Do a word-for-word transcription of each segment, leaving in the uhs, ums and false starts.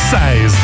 seize.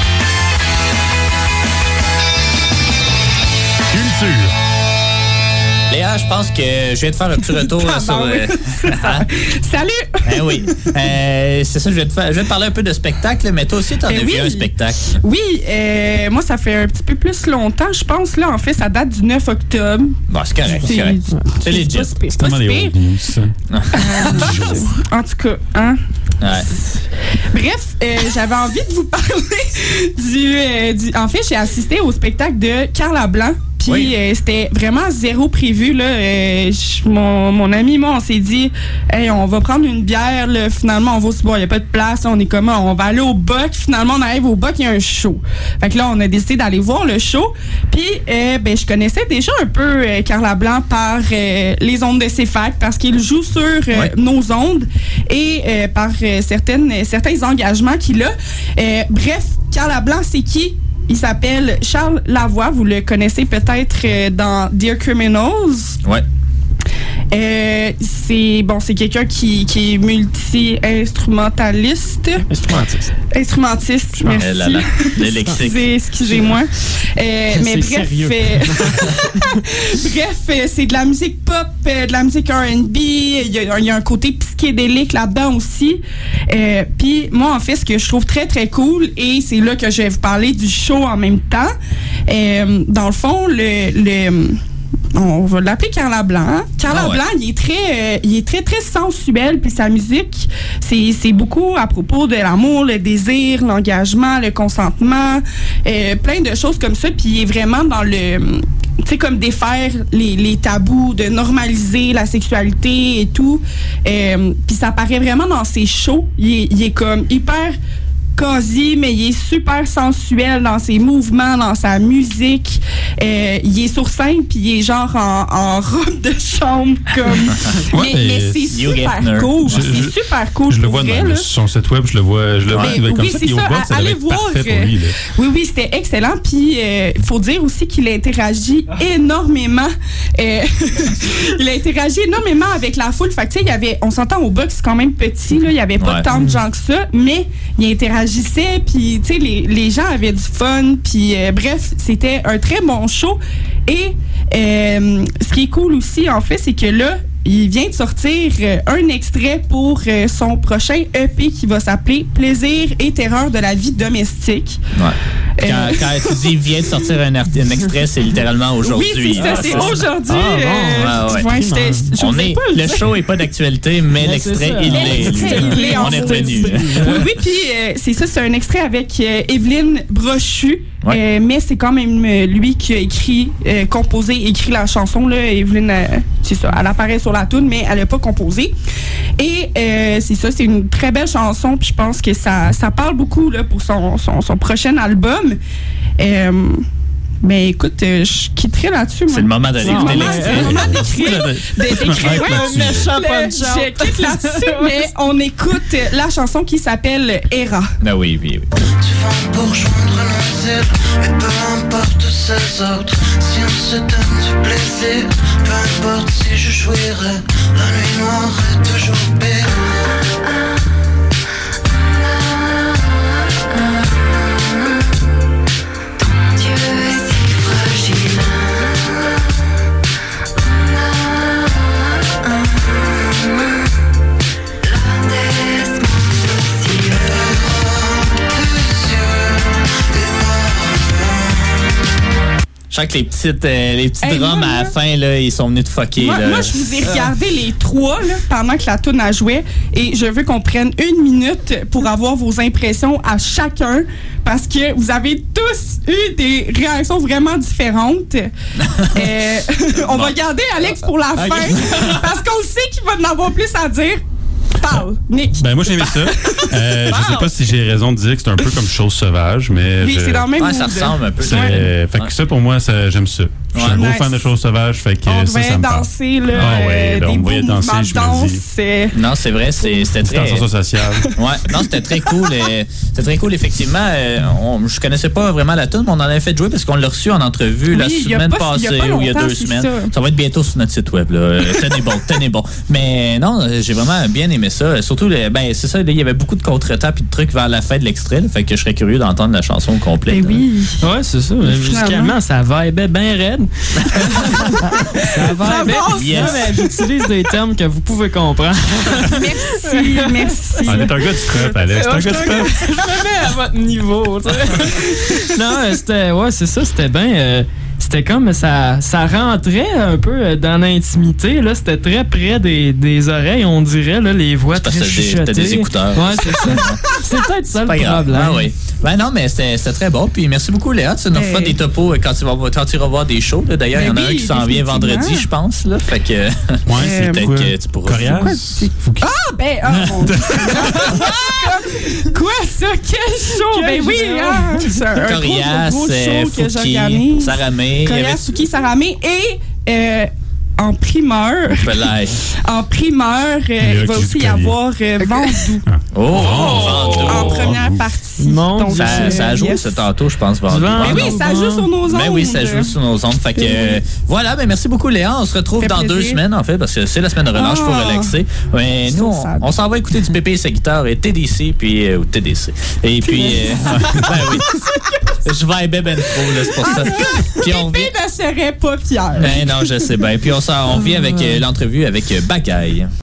Culture. Léa, je pense que je viens de faire un petit retour ah, sur... Ben oui, euh... Salut! Ben oui. Euh, c'est ça, je vais, te faire, je vais te parler un peu de spectacle, mais toi aussi, t'en ben as oui. vu un spectacle. Oui, euh, moi, ça fait un petit peu plus longtemps, je pense. Là, en fait, ça date du neuf octobre. Bon, c'est correct, c'est, c'est correct. C'est legit. C'est pas, c'est tellement les old news, ça. Euh, en tout cas, hein? Ouais. Bref, euh, j'avais envie de vous parler du, euh, du... En fait, j'ai assisté au spectacle de Carla Blanc. Puis oui. euh, c'était vraiment zéro prévu. Là. Euh, je, mon, mon ami et moi, on s'est dit, hey, on va prendre une bière. Là. Finalement, on va se boire. Il n'y a pas de place. On est comment? On va aller au Buck. Finalement, on arrive au Buck. Il y a un show. Fait que là, on a décidé d'aller voir le show. Puis, euh, ben, je connaissais déjà un peu euh, Carla Blanc par euh, les ondes de C F A C parce qu'il joue sur euh, ouais. nos ondes et euh, par euh, certaines, certains engagements qu'il a. Euh, bref, Carla Blanc, c'est qui? Il s'appelle Charles Lavoie. Vous le connaissez peut-être euh, dans Dear Criminals. Ouais. Euh, c'est bon, c'est quelqu'un qui, qui est multi-instrumentaliste. Instrumentiste. Instrumentiste, merci. Euh, là, là, le lexique. Excusez, excusez-moi. Euh, mais bref, euh, bref, euh, c'est de la musique pop, euh, de la musique R and B. Il y a, il y a un côté psychédélique là-dedans aussi. Euh, Puis moi, en fait, ce que je trouve très très cool, et c'est là que je vais vous parler du show en même temps. Euh, dans le fond, le, le on va l'appeler Carla Blanc. Hein? Carla ah ouais. Blanc, il est très, euh, il est très, très sensuel. Puis sa musique, c'est, c'est beaucoup à propos de l'amour, le désir, l'engagement, le consentement, euh, plein de choses comme ça. Puis il est vraiment dans le, tu sais, comme défaire les, les tabous, de normaliser la sexualité et tout. Euh, puis ça paraît vraiment dans ses shows. Il est, il est comme hyper quasi, mais il est super sensuel dans ses mouvements, dans sa musique. Euh, il est sur scène, puis il est genre en, en robe de chambre, comme... ouais, mais, mais c'est super cool. Je, c'est je, super cool. Je le vois vrai, dans, sur son site web, je le vois, je le vois mais, comme oui, ça. C'est ça, box, ça allez voir. Pour lui, là. Oui, oui, c'était excellent. Puis, il euh, faut dire aussi qu'il a interagi énormément. Euh, il a interagi énormément avec la foule. Fait que, tu sais, il y avait, on s'entend au box, c'est quand même petit, là. Il n'y avait pas ouais. tant de gens que ça, mais il interagissait, puis, tu sais, les, les gens avaient du fun. Puis, euh, bref, c'était un très bon show. Et euh, ce qui est cool aussi, en fait, c'est que là, il vient de sortir euh, un extrait pour euh, son prochain E P qui va s'appeler Plaisir et terreur de la vie domestique. Ouais. Euh, quand, quand tu dis vient de sortir un, art- un extrait, c'est littéralement aujourd'hui. Oui, c'est ça, ah, c'est ça. aujourd'hui. Ah, bon, euh, ouais, ouais. Ouais, j'étais, je on est, pas, le show n'est pas d'actualité, mais, mais l'extrait, il l'est. Il est on est revenu. Oui, oui, puis euh, c'est ça, c'est un extrait avec euh, Evelyne Brochu. Ouais. Euh, mais c'est quand même euh, lui qui a écrit, euh, composé, écrit la chanson. Là. Evelyne, euh, c'est ça, elle apparaît sur la toune, mais elle n'a pas composé. Et euh, c'est ça, c'est une très belle chanson. Puis je pense que ça, ça parle beaucoup là, pour son, son, son prochain album. Euh, Mais écoute, euh, je quitterai là-dessus. C'est moi. le moment d'aller écouter l'extrait. C'est le moment d'écrire. d'écrire ouais, un méchant punch. Je quitte là-dessus, mais on écoute la chanson qui s'appelle Héra. Ben oui, oui, oui. Tu vas pour joindre nos ailes, et peu importe ces autres. Si on se donne du plaisir, peu importe si je jouirai. La nuit noire est toujours pire. Je sens que les petites, euh, les petits hey, drums moi, à la fin, là, ils sont venus de fucker. Moi, là. moi je vous ai regardé les trois là, pendant que la toune a joué et je veux qu'on prenne une minute pour avoir vos impressions à chacun parce que vous avez tous eu des réactions vraiment différentes. euh, on bon. va garder Alex pour la okay. fin parce qu'on sait qu'il va en avoir plus à dire. Parle, Nick. Ben moi j'ai aimé ça. Euh, wow. Je sais pas si j'ai raison de dire que c'est un peu comme Chose sauvage, mais oui, je... c'est dans le même ouais, mood. Ça ressemble un peu. C'est... Ouais. Fait que ça pour moi, ça, j'aime ça. Je suis un Ouais. gros Nice. fan de choses sauvages, fait que On ça, ça devait me parle. danser, là, Ah ouais, euh, là, on des me beaux voyait danser, mouvements de je me danse. dis- euh, Non, c'est vrai, c'est- c'était très... Distanciation sociale. Ouais, non, c'était très cool. euh, C'était très cool, effectivement. Euh, on, je connaissais pas vraiment la tune, mais on en avait fait jouer parce qu'on l'a reçu en entrevue la Oui, il y a semaine pas- il y a passée pas ou il y a longtemps, deux c'est semaines. ça. Ça. va être bientôt sur notre site web. Là. Euh, tenez bon, tenez bon. Mais non, euh, j'ai vraiment bien aimé ça. Euh, Surtout, le- ben, c'est ça, là, il y avait beaucoup de contretemps et de trucs vers la fin de l'extrait. Là, fait que je serais curieux d'entendre la chanson complète. Ben oui. Ouais, c'est ça. Finalement. Musicalement, ça vibait bien raide. ça vibait. J'avance, Yes. Non, mais j'utilise des termes que vous pouvez comprendre. Merci, merci. On est un gars du trap, Alex. C'est un Ouais, gars du je trap. je me mets à votre niveau. tu sais. non, euh, c'était. Ouais, c'est ça, c'était bien. euh, c'était comme ça, ça rentrait un peu euh, dans l'intimité. Là, c'était très près des, des oreilles, on dirait, là, les voix C'est parce très que t'as des- chuchotées. t'as des écouteurs. Ouais, c'est ça. C'est peut-être ça Pas le grave. problème. Ah, oui. Ben non, mais c'était c'était très bon. Puis merci beaucoup, Léa. Tu nous Ben- refais des topos quand tu vas, quand tu iras voir des shows. là. D'ailleurs, il y en a Ben un oui, qui s'en vient définitivement. vendredi, je pense. Là. Fait que Ouais, c'est Euh, peut-être quoi? que tu pourras. Corias? Quoi, c'est- Faut qu'il- Ah, ben, ah, mon Dieu. Quoi, ça? Quel show? Quel Ben oui, show? hein. C'est un gros, Corias, gros, gros euh, show que Fouki, j'organise. Saramé. il y avait- Corias, Fouki, Saramé et euh, en primeur, Belay. en primeur, euh, Léa il va qui aussi joue y du avoir euh, Vendoux Oh, Vendoux. en Oh. première partie. Mon Donc, Dieu. Ça, euh, ça a joué yes. ce tantôt, je pense, Vendoux. Vendoux. Ben oui, ça joue sur nos ondes. Ben oui, ça joue sur nos ondes. Fait que euh, voilà, ben merci beaucoup Léa. On se retrouve Fait dans deux plaisir. semaines en fait parce que c'est la semaine de relâche, il faut Ah. relaxer. Ouais, nous So on, sad. on s'en va écouter du Pépé et sa guitare et T D C puis euh, ou T D C. Et puis euh, ben oui. Je vais ben ben trop là, c'est pour ça. Puis on vient Pépé ne serait pas fier. Ben non, je sais bien. Puis on s'en on vient avec euh, l'entrevue avec euh, Bagaille.